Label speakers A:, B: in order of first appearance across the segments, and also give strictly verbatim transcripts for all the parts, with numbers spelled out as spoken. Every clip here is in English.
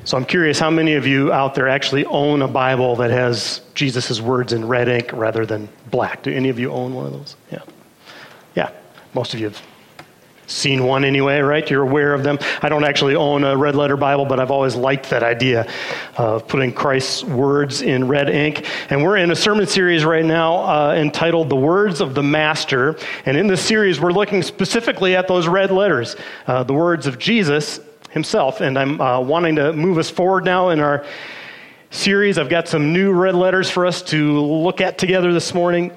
A: So I'm curious how many of you out there actually own a Bible that has Jesus' words in red ink rather than black. Do any of you own one of those? Yeah. Yeah. Most of you have seen one anyway, right? You're aware of them. I don't actually own a red letter Bible, but I've always liked that idea of putting Christ's words in red ink. And we're in a sermon series right now uh, entitled The Words of the Master. And in this series, we're looking specifically at those red letters, uh, the words of Jesus himself. And I'm uh, wanting to move us forward now in our series. I've got some new red letters for us to look at together this morning.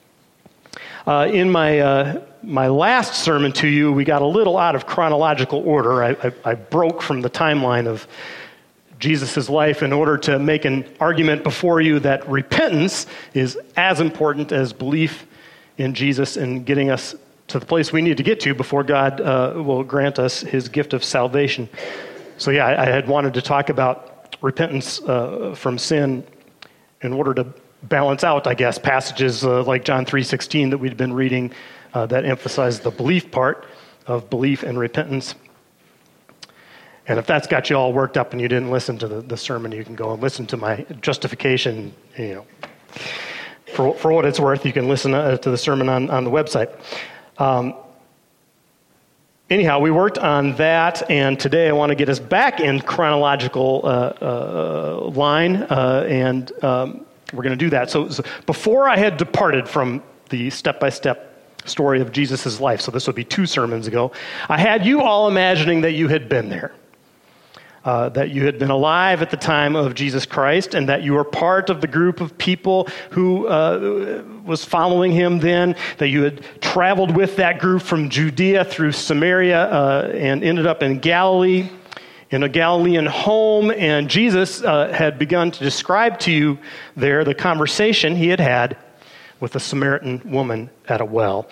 A: Uh, in my uh, my last sermon to you, we got a little out of chronological order. I, I, I broke from the timeline of Jesus' life in order to make an argument before you that repentance is as important as belief in Jesus and getting us to the place we need to get to before God uh, will grant us his gift of salvation. So yeah, I, I had wanted to talk about repentance uh, from sin in order to balance out, I guess, passages uh, like John three sixteen that we'd been reading uh, that emphasize the belief part of belief and repentance. And if that's got you all worked up and you didn't listen to the, the sermon, you can go and listen to my justification, you know. For, for what it's worth, you can listen uh, to the sermon on, on the website. Um, anyhow, we worked on that, and today I want to get us back in chronological uh, uh, line, uh, and um, we're going to do that. So, so before I had departed from the step-by-step story of Jesus' life, so this would be two sermons ago, I had you all imagining that you had been there, uh, that you had been alive at the time of Jesus Christ, and that you were part of the group of people who uh, was following him then, that you had traveled with that group from Judea through Samaria uh, and ended up in Galilee, in a Galilean home, and Jesus uh, had begun to describe to you there the conversation he had had with a Samaritan woman at a well.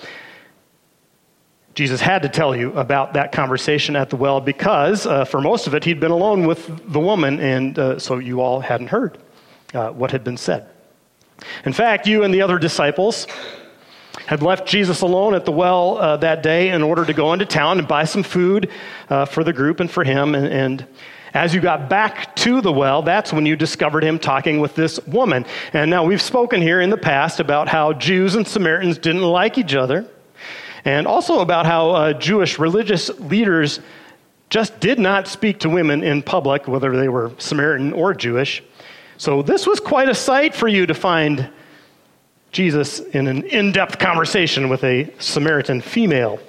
A: Jesus had to tell you about that conversation at the well because uh, for most of it he'd been alone with the woman, and uh, so you all hadn't heard uh, what had been said. In fact, you and the other disciples had left Jesus alone at the well uh, that day in order to go into town and buy some food uh, for the group and for him. And, and as you got back to the well, that's when you discovered him talking with this woman. And now we've spoken here in the past about how Jews and Samaritans didn't like each other, and also about how uh, Jewish religious leaders just did not speak to women in public, whether they were Samaritan or Jewish. So this was quite a sight for you to find Jesus in an in-depth conversation with a Samaritan female.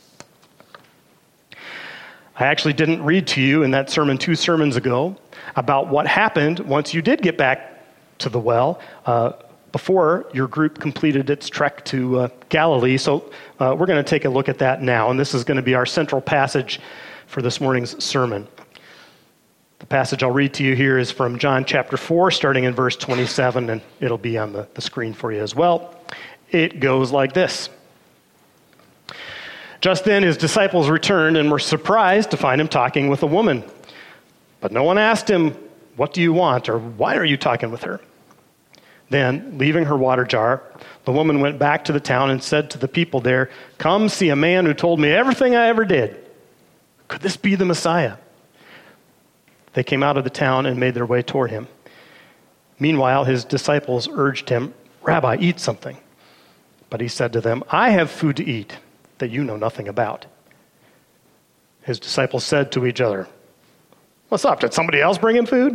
A: I actually didn't read to you in that sermon two sermons ago about what happened once you did get back to the well uh, before your group completed its trek to uh, Galilee. So uh, we're going to take a look at that now, and this is going to be our central passage for this morning's sermon. The passage I'll read to you here is from John chapter four, starting in verse twenty-seven, and it'll be on the, the screen for you as well. It goes like this. Just then his disciples returned and were surprised to find him talking with a woman. But no one asked him, "What do you want?" or "Why are you talking with her?" Then, leaving her water jar, the woman went back to the town and said to the people there, "Come see a man who told me everything I ever did. Could this be the Messiah?" They came out of the town and made their way toward him. Meanwhile, his disciples urged him, "Rabbi, eat something." But he said to them, "I have food to eat that you know nothing about." His disciples said to each other, "What's up? Did somebody else bring him food?"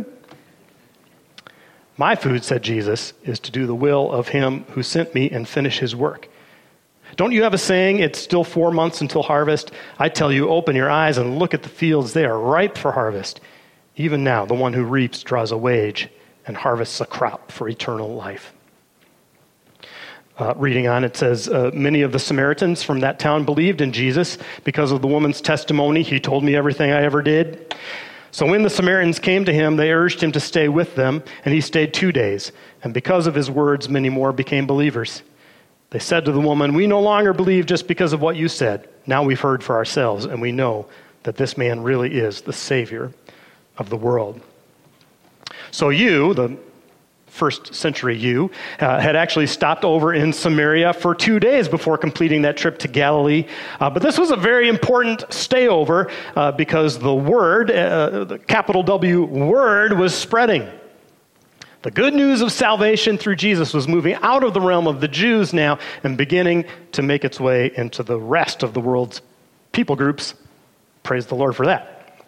A: "My food," said Jesus, "is to do the will of him who sent me and finish his work. Don't you have a saying, 'It's still four months until harvest'? I tell you, open your eyes and look at the fields. They are ripe for harvest. Even now, the one who reaps draws a wage and harvests a crop for eternal life." Uh, reading on, it says, uh, many of the Samaritans from that town believed in Jesus because of the woman's testimony. "He told me everything I ever did." So when the Samaritans came to him, they urged him to stay with them, and he stayed two days. And because of his words, many more became believers. They said to the woman, "We no longer believe just because of what you said. Now we've heard for ourselves, and we know that this man really is the Savior of the world." So you, the first century you, uh, had actually stopped over in Samaria for two days before completing that trip to Galilee. Uh, but this was a very important stayover uh, because the word, uh, the capital W word, was spreading. The good news of salvation through Jesus was moving out of the realm of the Jews now and beginning to make its way into the rest of the world's people groups. Praise the Lord for that.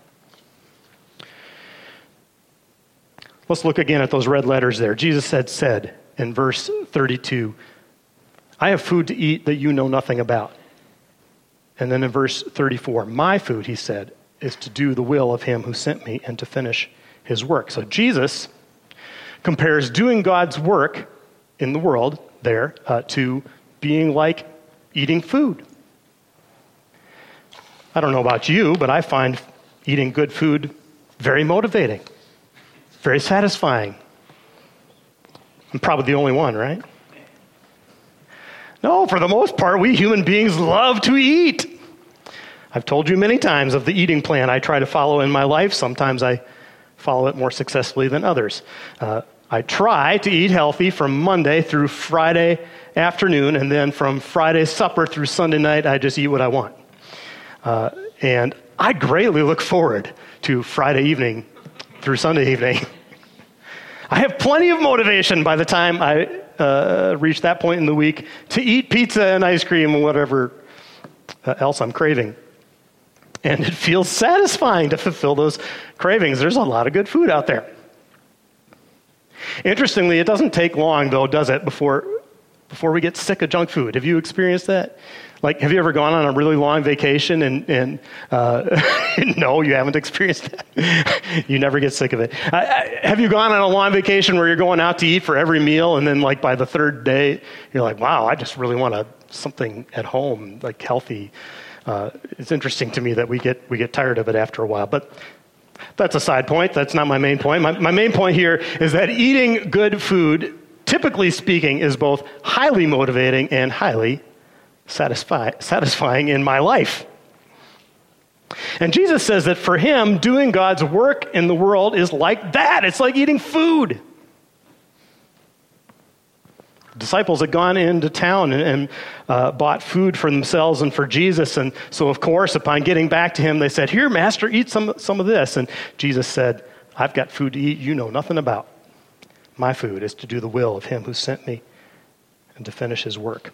A: Let's look again at those red letters there. Jesus had said in verse thirty-two, I have food to eat that you know nothing about. And then in verse thirty-four, my food, he said, is to do the will of him who sent me and to finish his work. So Jesus compares doing God's work in the world there uh, to being like eating food. I don't know about you, but I find eating good food very motivating, very satisfying. I'm probably the only one, right? No, for the most part, we human beings love to eat. I've told you many times of the eating plan I try to follow in my life. Sometimes I follow it more successfully than others. Uh, I try to eat healthy from Monday through Friday afternoon, and then from Friday supper through Sunday night, I just eat what I want. Uh, and I greatly look forward to Friday evening through Sunday evening. I have plenty of motivation by the time I uh, reach that point in the week to eat pizza and ice cream and whatever uh, else I'm craving. And it feels satisfying to fulfill those cravings. There's a lot of good food out there. Interestingly, it doesn't take long, though, does it, before before we get sick of junk food? Have you experienced that? Like, have you ever gone on a really long vacation and, and uh, no, you haven't experienced that. You never get sick of it. Uh, have you gone on a long vacation where you're going out to eat for every meal, and then like by the third day, you're like, wow, I just really want a, something at home, like healthy. Uh, it's interesting to me that we get we get tired of it after a while, but that's a side point. That's not my main point. My, my main point here is that eating good food, typically speaking, is both highly motivating and highly satisfy, satisfying in my life. And Jesus says that for him, doing God's work in the world is like that. It's like eating food. Disciples had gone into town and, and uh, bought food for themselves and for Jesus. And so, of course, upon getting back to him, they said, here, Master, eat some, some of this. And Jesus said, I've got food to eat you know nothing about. My food is to do the will of him who sent me and to finish his work.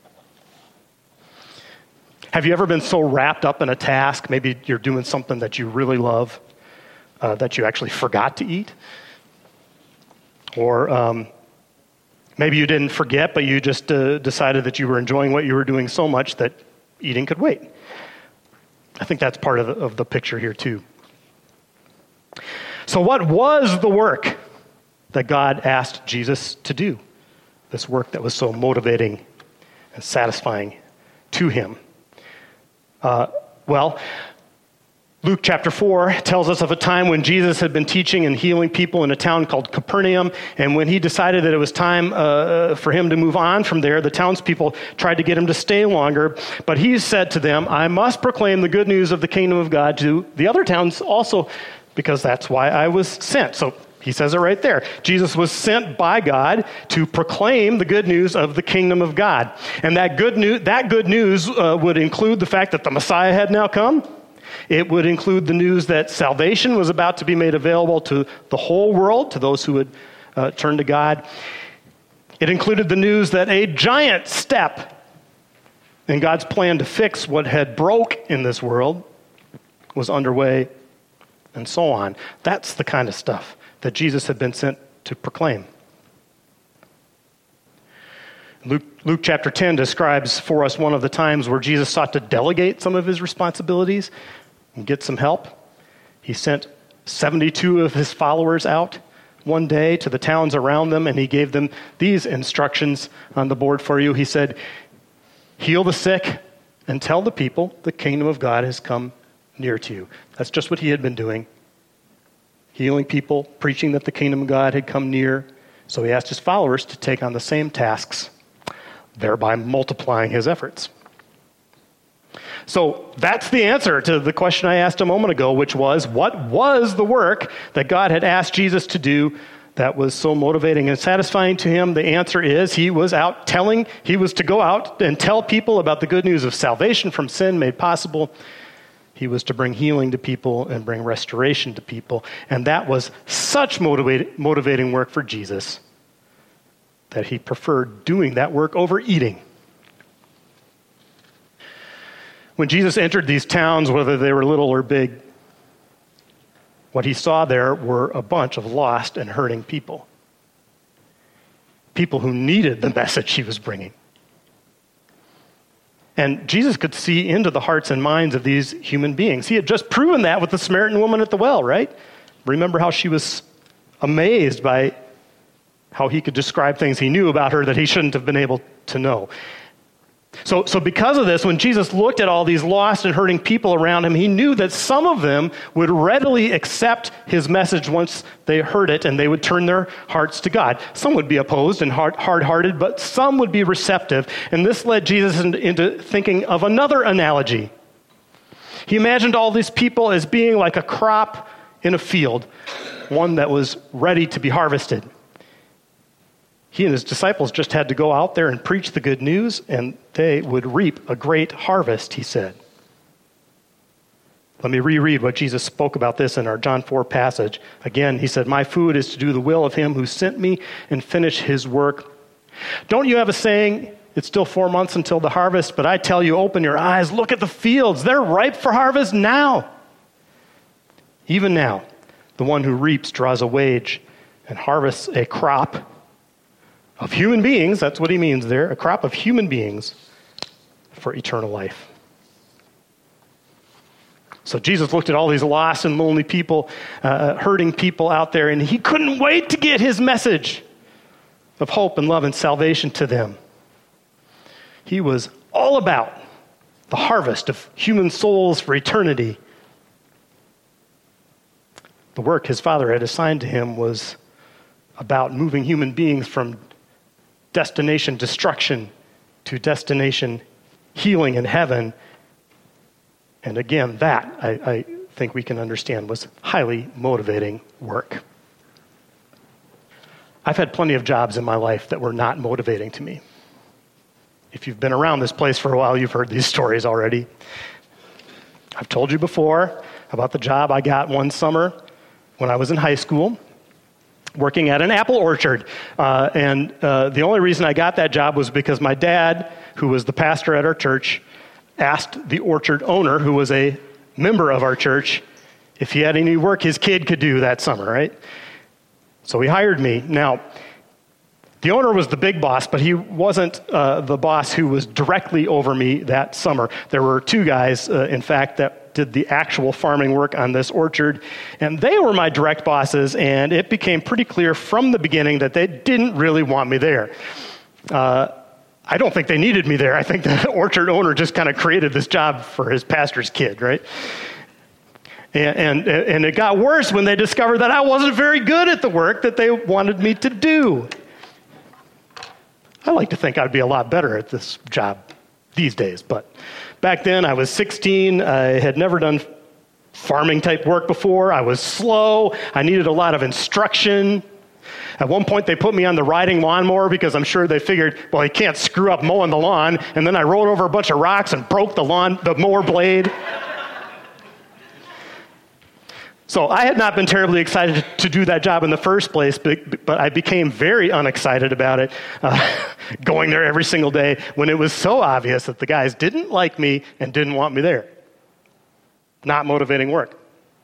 A: Have you ever been so wrapped up in a task, maybe you're doing something that you really love, uh, that you actually forgot to eat? Or um, maybe you didn't forget, but you just uh, decided that you were enjoying what you were doing so much that eating could wait. I think that's part of the, of the picture here too. So what was the work that God asked Jesus to do? This work that was so motivating and satisfying to him. Uh, well, Luke chapter four tells us of a time when Jesus had been teaching and healing people in a town called Capernaum, and when he decided that it was time uh, for him to move on from there, the townspeople tried to get him to stay longer, but he said to them, I must proclaim the good news of the kingdom of God to the other towns also, because that's why I was sent. So he says it right there. Jesus was sent by God to proclaim the good news of the kingdom of God. And that good news, that good news uh, would include the fact that the Messiah had now come. It would include the news that salvation was about to be made available to the whole world, to those who would uh, turn to God. It included the news that a giant step in God's plan to fix what had broke in this world was underway, and so on. That's the kind of stuff that Jesus had been sent to proclaim. Luke, Luke chapter ten describes for us one of the times where Jesus sought to delegate some of his responsibilities and get some help. He sent seventy-two of his followers out one day to the towns around them, and he gave them these instructions on the board for you. He said, heal the sick and tell the people the kingdom of God has come near to you. That's just what he had been doing. Healing people, preaching that the kingdom of God had come near. So he asked his followers to take on the same tasks, thereby multiplying his efforts. So that's the answer to the question I asked a moment ago, which was, what was the work that God had asked Jesus to do that was so motivating and satisfying to him? The answer is he was out telling, he was to go out and tell people about the good news of salvation from sin made possible. He was to bring healing to people and bring restoration to people. And that was such motivate, motivating work for Jesus that he preferred doing that work over eating. When Jesus entered these towns, whether they were little or big, what he saw there were a bunch of lost and hurting people. People who needed the message he was bringing. And Jesus could see into the hearts and minds of these human beings. He had just proven that with the Samaritan woman at the well, right? Remember how she was amazed by how he could describe things he knew about her that he shouldn't have been able to know. So, so because of this, when Jesus looked at all these lost and hurting people around him, he knew that some of them would readily accept his message once they heard it, and they would turn their hearts to God. Some would be opposed and hard, hard-hearted, but some would be receptive. And this led Jesus into, into thinking of another analogy. He imagined all these people as being like a crop in a field, one that was ready to be harvested. He and his disciples just had to go out there and preach the good news, and they would reap a great harvest, he said. Let me reread what Jesus spoke about this in our John four passage. Again, he said, "My food is to do the will of him who sent me and finish his work. Don't you have a saying, it's still four months until the harvest, but I tell you, open your eyes, look at the fields. They're ripe for harvest now. Even now, the one who reaps draws a wage and harvests a crop of human beings," that's what he means there, a crop of human beings for eternal life. So Jesus looked at all these lost and lonely people, uh, hurting people out there, and he couldn't wait to get his message of hope and love and salvation to them. He was all about the harvest of human souls for eternity. The work his Father had assigned to him was about moving human beings from destination destruction to destination healing in heaven. And again, that, I, I think we can understand, was highly motivating work. I've had plenty of jobs in my life that were not motivating to me. If you've been around this place for a while, you've heard these stories already. I've told you before about the job I got one summer when I was in high school, working at an apple orchard. Uh, and uh, the only reason I got that job was because my dad, who was the pastor at our church, asked the orchard owner, who was a member of our church, if he had any work his kid could do that summer, right? So he hired me. Now, the owner was the big boss, but he wasn't uh, the boss who was directly over me that summer. There were two guys, uh, in fact, that did the actual farming work on this orchard, and they were my direct bosses, and it became pretty clear from the beginning that they didn't really want me there. Uh, I don't think they needed me there. I think the orchard owner just kind of created this job for his pastor's kid, right? And, and, and it got worse when they discovered that I wasn't very good at the work that they wanted me to do. I like to think I'd be a lot better at this job these days, but back then I was sixteen. I had never done farming type work before. I was slow. I needed a lot of instruction. At one point they put me on the riding lawnmower because I'm sure they figured, well, he can't screw up mowing the lawn. And then I rolled over a bunch of rocks and broke the lawn, the mower blade. So I had not been terribly excited to do that job in the first place, but, but I became very unexcited about it, uh, going there every single day when it was so obvious that the guys didn't like me and didn't want me there. Not motivating work.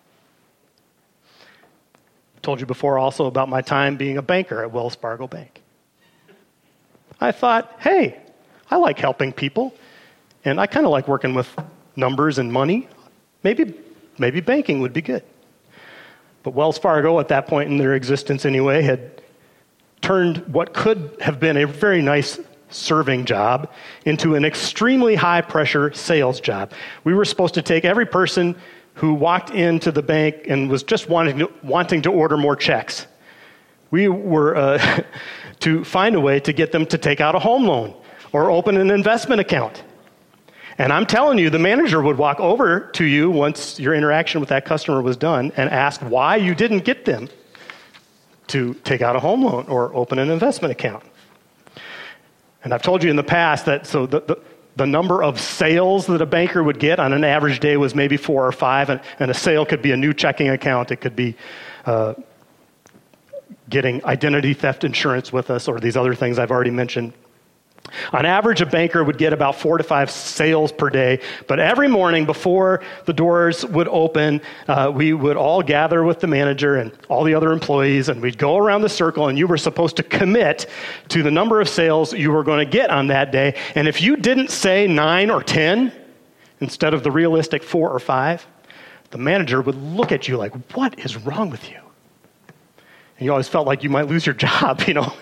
A: I told you before also about my time being a banker at Wells Fargo Bank. I thought, hey, I like helping people, and I kind of like working with numbers and money. Maybe, maybe banking would be good. But Wells Fargo, at that point in their existence anyway, had turned what could have been a very nice serving job into an extremely high-pressure sales job. We were supposed to take every person who walked into the bank and was just wanting to, wanting to order more checks. We were uh, to find a way to get them to take out a home loan or open an investment account. And I'm telling you, the manager would walk over to you once your interaction with that customer was done and ask why you didn't get them. to take out a home loan or open an investment account. And I've told you in the past that so the, the, the number of sales that a banker would get on an average day was maybe four or five, and, and a sale could be a new checking account. It could be uh, getting identity theft insurance with us or these other things I've already mentioned. On average, a banker would get about four to five sales per day, but every morning before the doors would open, uh, we would all gather with the manager and all the other employees, and we'd go around the circle, and you were supposed to commit to the number of sales you were going to get on that day. And if you didn't say nine or ten instead of the realistic four or five, the manager would look at you like, what is wrong with you? And you always felt like you might lose your job, you know.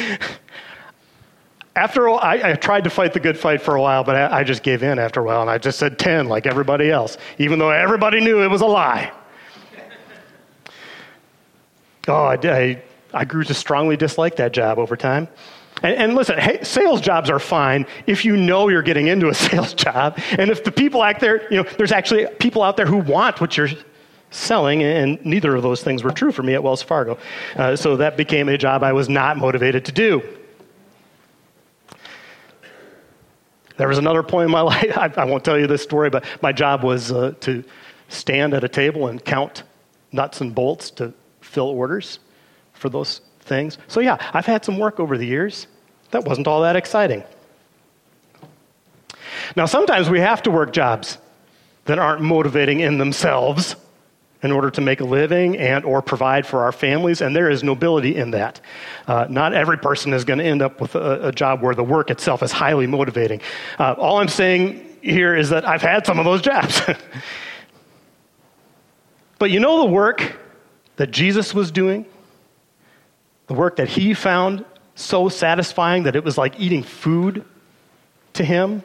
A: After a while, I, I tried to fight the good fight for a while, but I, I just gave in after a while, and I just said ten like everybody else, even though everybody knew it was a lie. Oh, I, I, I grew to strongly dislike that job over time. And, and listen, hey, sales jobs are fine if you know you're getting into a sales job, and if the people out there, you know, there's actually people out there who want what you're selling, and neither of those things were true for me at Wells Fargo. Uh, so that became a job I was not motivated to do. There was another point in my life, I, I won't tell you this story, but my job was uh, to stand at a table and count nuts and bolts to fill orders for those things. So yeah, I've had some work over the years. That wasn't all that exciting. Now, sometimes we have to work jobs that aren't motivating in themselves in order to make a living and or provide for our families, and there is nobility in that. Uh, not every person is going to end up with a, a job where the work itself is highly motivating. Uh, all I'm saying here is that I've had some of those jobs. But you know the work that Jesus was doing? The work that he found so satisfying that it was like eating food to him?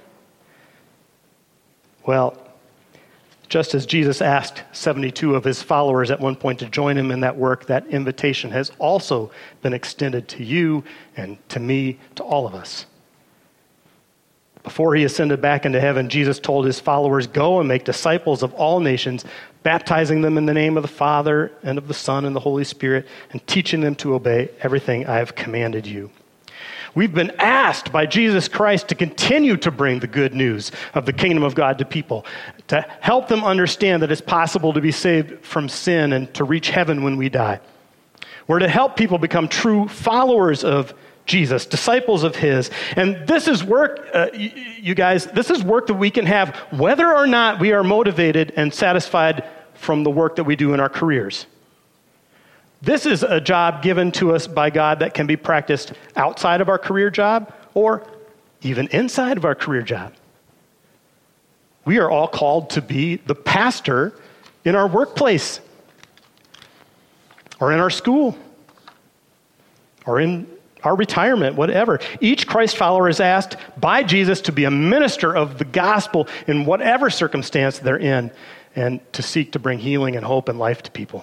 A: Well, just as Jesus asked seventy-two of his followers at one point to join him in that work, that invitation has also been extended to you and to me, to all of us. Before he ascended back into heaven, Jesus told his followers, "Go and make disciples of all nations, baptizing them in the name of the Father and of the Son and the Holy Spirit, and teaching them to obey everything I have commanded you." We've been asked by Jesus Christ to continue to bring the good news of the kingdom of God to people, to help them understand that it's possible to be saved from sin and to reach heaven when we die. We're to help people become true followers of Jesus, disciples of his. And this is work, uh, you, you guys, this is work that we can have whether or not we are motivated and satisfied from the work that we do in our careers. This is a job given to us by God that can be practiced outside of our career job or even inside of our career job. We are all called to be the pastor in our workplace or in our school or in our retirement, whatever. Each Christ follower is asked by Jesus to be a minister of the gospel in whatever circumstance they're in and to seek to bring healing and hope and life to people.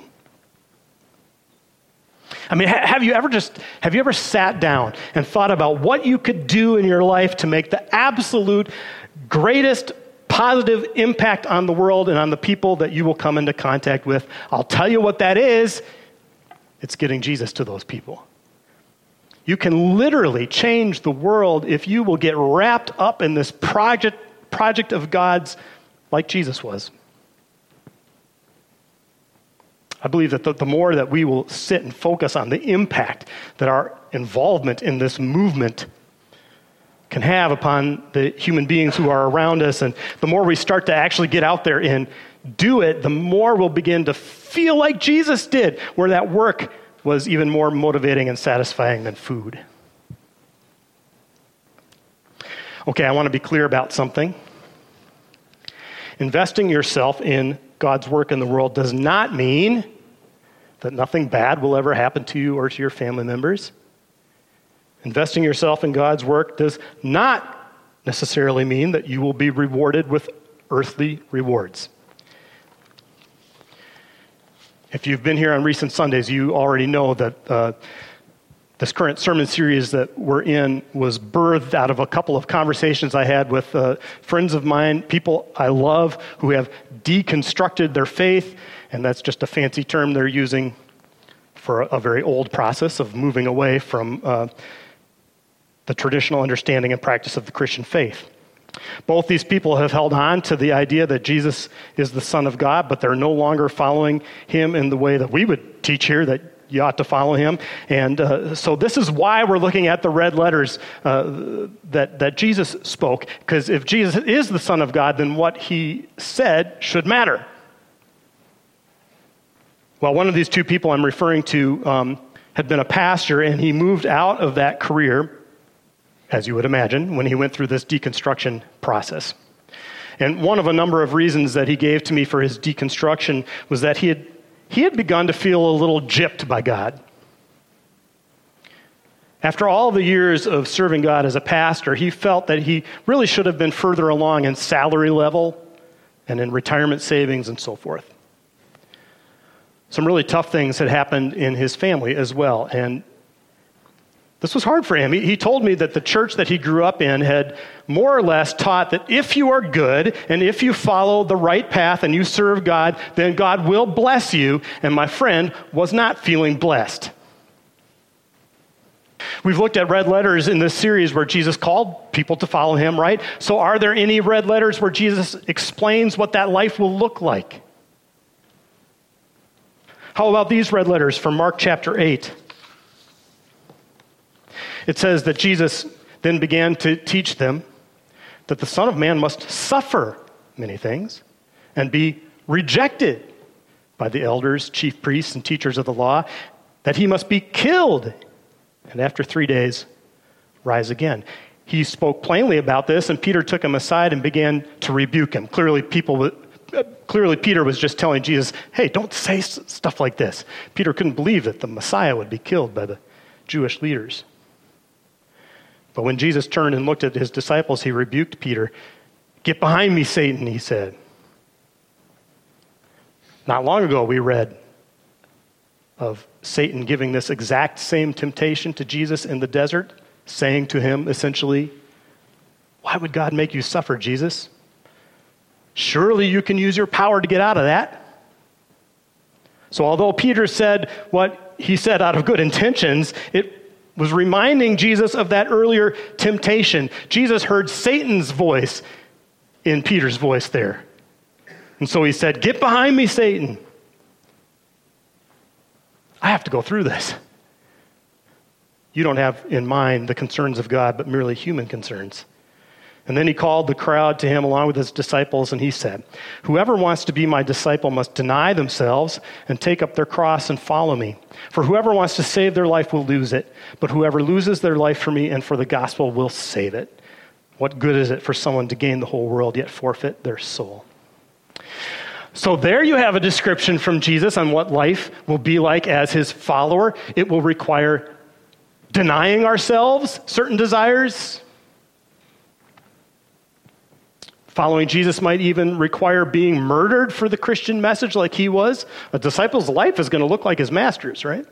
A: I mean, have you ever just, have you ever sat down and thought about what you could do in your life to make the absolute greatest positive impact on the world and on the people that you will come into contact with? I'll tell you what that is. It's getting Jesus to those people. You can literally change the world if you will get wrapped up in this project, project of God's like Jesus was. I believe that the, the more that we will sit and focus on the impact that our involvement in this movement can have upon the human beings who are around us, and the more we start to actually get out there and do it, the more we'll begin to feel like Jesus did, where that work was even more motivating and satisfying than food. Okay, I want to be clear about something. Investing yourself in God's work in the world does not mean that nothing bad will ever happen to you or to your family members. Investing yourself in God's work does not necessarily mean that you will be rewarded with earthly rewards. If you've been here on recent Sundays, you already know that uh, this current sermon series that we're in was birthed out of a couple of conversations I had with uh, friends of mine, people I love who have deconstructed their faith, and that's just a fancy term they're using for a, a very old process of moving away from uh, the traditional understanding and practice of the Christian faith. Both these people have held on to the idea that Jesus is the Son of God, but they're no longer following him in the way that we would teach here, that you ought to follow him. And uh, so this is why we're looking at the red letters uh, that, that Jesus spoke, because if Jesus is the Son of God, then what he said should matter. Well, one of these two people I'm referring to um, had been a pastor, and he moved out of that career, as you would imagine, when he went through this deconstruction process. And one of a number of reasons that he gave to me for his deconstruction was that he had he had begun to feel a little gypped by God. After all the years of serving God as a pastor, he felt that he really should have been further along in salary level and in retirement savings and so forth. Some really tough things had happened in his family as well, and this was hard for him. He, he told me that the church that he grew up in had more or less taught that if you are good and if you follow the right path and you serve God, then God will bless you. And my friend was not feeling blessed. We've looked at red letters in this series where Jesus called people to follow him, right? So are there any red letters where Jesus explains what that life will look like? How about these red letters from Mark chapter eight? It says that Jesus then began to teach them that the Son of Man must suffer many things and be rejected by the elders, chief priests, and teachers of the law, that he must be killed, and after three days, rise again. He spoke plainly about this, and Peter took him aside and began to rebuke him. Clearly, people, clearly Peter was just telling Jesus, hey, don't say stuff like this. Peter couldn't believe that the Messiah would be killed by the Jewish leaders. But when Jesus turned and looked at his disciples, he rebuked Peter. Get behind me, Satan, he said. Not long ago, we read of Satan giving this exact same temptation to Jesus in the desert, saying to him, essentially, why would God make you suffer, Jesus? Surely you can use your power to get out of that. So although Peter said what he said out of good intentions, it was reminding Jesus of that earlier temptation. Jesus heard Satan's voice in Peter's voice there. And so he said, get behind me, Satan. I have to go through this. You don't have in mind the concerns of God, but merely human concerns. And then he called the crowd to him along with his disciples, and he said, whoever wants to be my disciple must deny themselves and take up their cross and follow me. For whoever wants to save their life will lose it, but whoever loses their life for me and for the gospel will save it. What good is it for someone to gain the whole world yet forfeit their soul? So there you have a description from Jesus on what life will be like as his follower. It will require denying ourselves certain desires. Following Jesus might even require being murdered for the Christian message like he was. A disciple's life is going to look like his master's, right?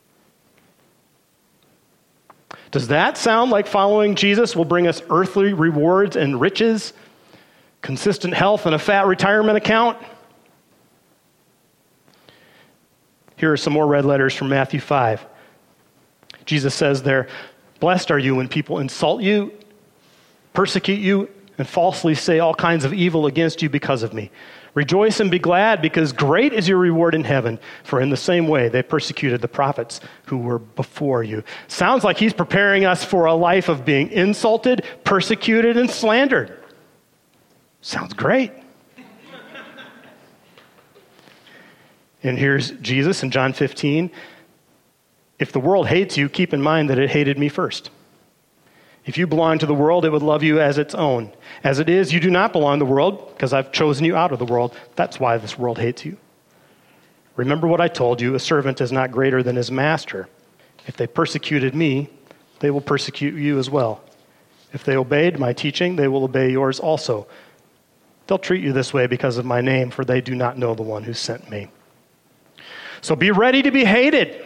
A: Does that sound like following Jesus will bring us earthly rewards and riches, consistent health, and a fat retirement account? Here are some more red letters from Matthew five. Jesus says there, blessed are you when people insult you, persecute you, and falsely say all kinds of evil against you because of me. Rejoice and be glad, because great is your reward in heaven, for in the same way they persecuted the prophets who were before you. Sounds like he's preparing us for a life of being insulted, persecuted, and slandered. Sounds great. And here's Jesus in John fifteen. If the world hates you, keep in mind that it hated me first. If you belong to the world, it would love you as its own. As it is, you do not belong to the world, because I've chosen you out of the world. That's why this world hates you. Remember what I told you, a servant is not greater than his master. If they persecuted me, they will persecute you as well. If they obeyed my teaching, they will obey yours also. They'll treat you this way because of my name, for they do not know the one who sent me. So be ready to be hated.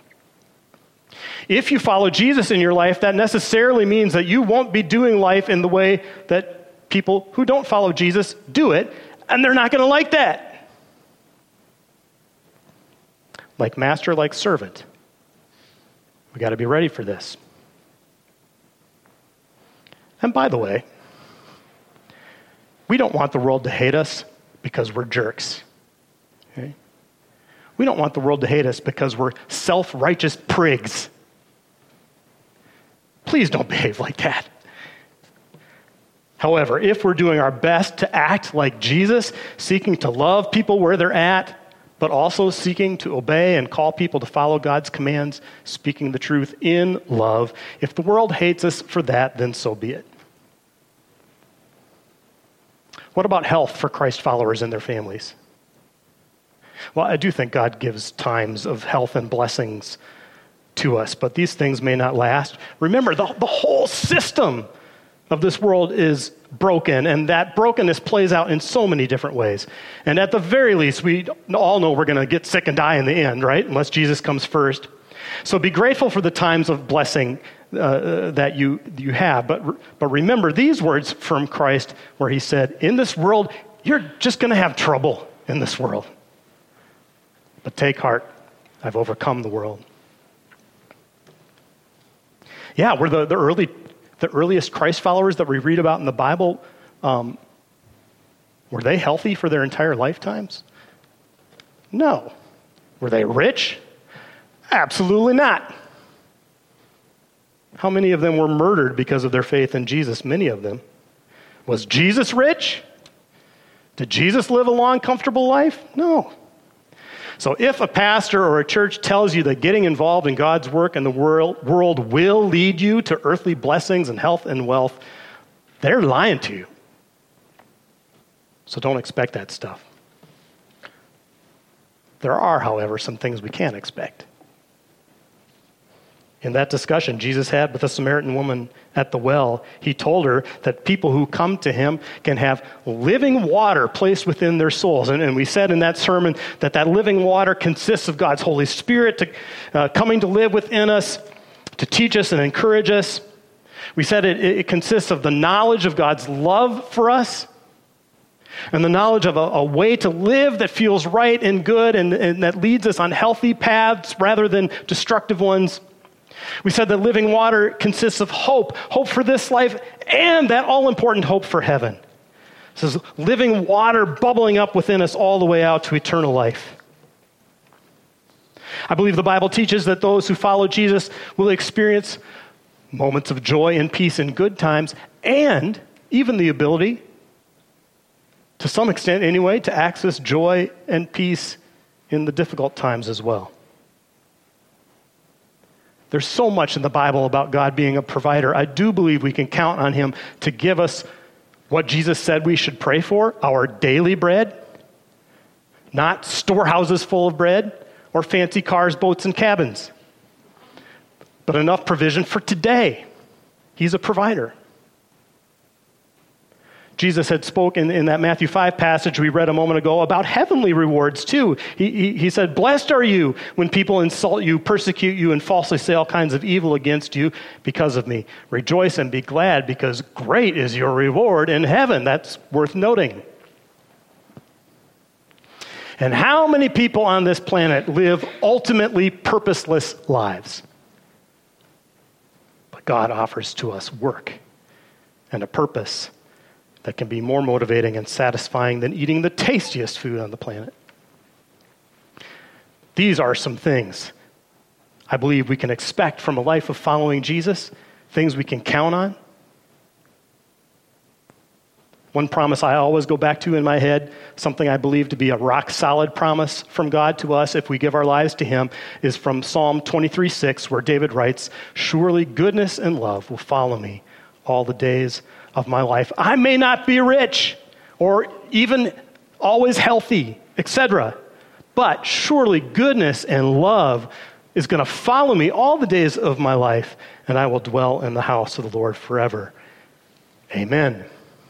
A: If you follow Jesus in your life, that necessarily means that you won't be doing life in the way that people who don't follow Jesus do it, and they're not going to like that. like master, like servant. We got to be ready for this. And by the way, we don't want the world to hate us because we're jerks. Okay? We don't want the world to hate us because we're self-righteous prigs. Please don't behave like that. However, if we're doing our best to act like Jesus, seeking to love people where they're at, but also seeking to obey and call people to follow God's commands, speaking the truth in love, if the world hates us for that, then so be it. What about health for Christ followers and their families? Well, I do think God gives times of health and blessings to us, but these things may not last. Remember, the, the whole system of this world is broken, and that brokenness plays out in so many different ways. And at the very least, we all know we're going to get sick and die in the end, right? Unless Jesus comes first. So be grateful for the times of blessing uh, that you you have. But, but remember these words from Christ where he said, in this world, you're just going to have trouble in this world. But take heart, I've overcome the world. Yeah, we're the, the early, the earliest Christ followers that we read about in the Bible. Um, were they healthy for their entire lifetimes? No. Were they rich? Absolutely not. How many of them were murdered because of their faith in Jesus? Many of them. Was Jesus rich? Did Jesus live a long, comfortable life? No. So if a pastor or a church tells you that getting involved in God's work in the world, world will lead you to earthly blessings and health and wealth, they're lying to you. So don't expect that stuff. There are, however, some things we can expect. In that discussion Jesus had with the Samaritan woman at the well, he told her that people who come to him can have living water placed within their souls. And, and we said in that sermon that that living water consists of God's Holy Spirit to, uh, coming to live within us, to teach us and encourage us. We said it, it consists of the knowledge of God's love for us and the knowledge of a, a way to live that feels right and good and, and that leads us on healthy paths rather than destructive ones. We said that living water consists of hope, hope for this life, and that all-important hope for heaven. It says living water bubbling up within us all the way out to eternal life. I believe the Bible teaches that those who follow Jesus will experience moments of joy and peace in good times, and even the ability, to some extent anyway, to access joy and peace in the difficult times as well. There's so much in the Bible about God being a provider. I do believe we can count on him to give us what Jesus said we should pray for, our daily bread, not storehouses full of bread or fancy cars, boats, and cabins, but enough provision for today. He's a provider. Jesus had spoken in that Matthew five passage we read a moment ago about heavenly rewards too. He, he, he said, blessed are you when people insult you, persecute you, and falsely say all kinds of evil against you because of me. Rejoice and be glad because great is your reward in heaven. That's worth noting. And how many people on this planet live ultimately purposeless lives? But God offers to us work and a purpose that can be more motivating and satisfying than eating the tastiest food on the planet. These are some things I believe we can expect from a life of following Jesus, things we can count on. One promise I always go back to in my head, something I believe to be a rock-solid promise from God to us if we give our lives to him, is from Psalm twenty-three six, where David writes, surely goodness and love will follow me all the days of my life. I may not be rich or even always healthy, et cetera, but surely goodness and love is going to follow me all the days of my life, and I will dwell in the house of the Lord forever. Amen.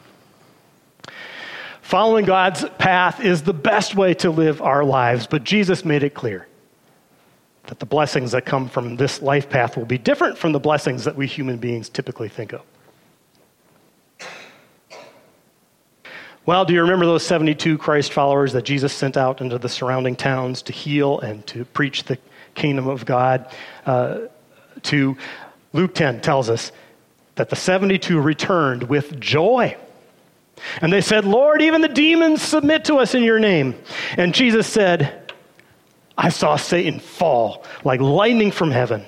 A: Following God's path is the best way to live our lives, but Jesus made it clear that the blessings that come from this life path will be different from the blessings that we human beings typically think of. Well, do you remember those seventy-two Christ followers that Jesus sent out into the surrounding towns to heal and to preach the kingdom of God? Uh, to Luke ten tells us that the seventy-two returned with joy. And they said, Lord, even the demons submit to us in your name. And Jesus said, I saw Satan fall like lightning from heaven.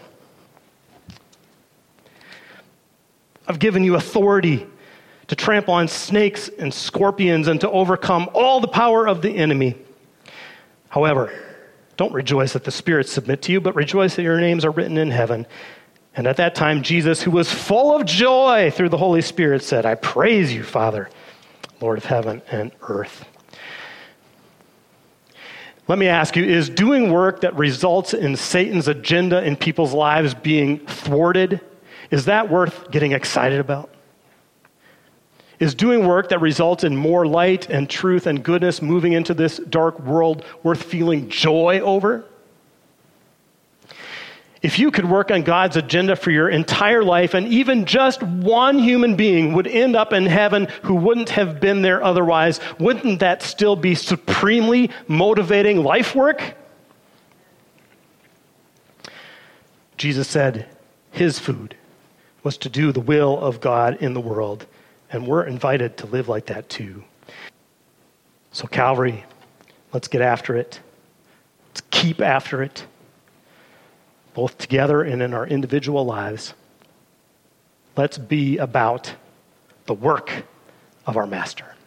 A: I've given you authority to trample on snakes and scorpions and to overcome all the power of the enemy. However, don't rejoice that the spirits submit to you, but rejoice that your names are written in heaven. And at that time, Jesus, who was full of joy through the Holy Spirit, said, I praise you, Father, Lord of heaven and earth. Let me ask you, is doing work that results in Satan's agenda in people's lives being thwarted, is that worth getting excited about? Is doing work that results in more light and truth and goodness moving into this dark world worth feeling joy over? If you could work on God's agenda for your entire life and even just one human being would end up in heaven who wouldn't have been there otherwise, wouldn't that still be supremely motivating life work? Jesus said his food was to do the will of God in the world. And we're invited to live like that too. So Calvary, let's get after it. Let's keep after it, both together and in our individual lives. Let's be about the work of our Master.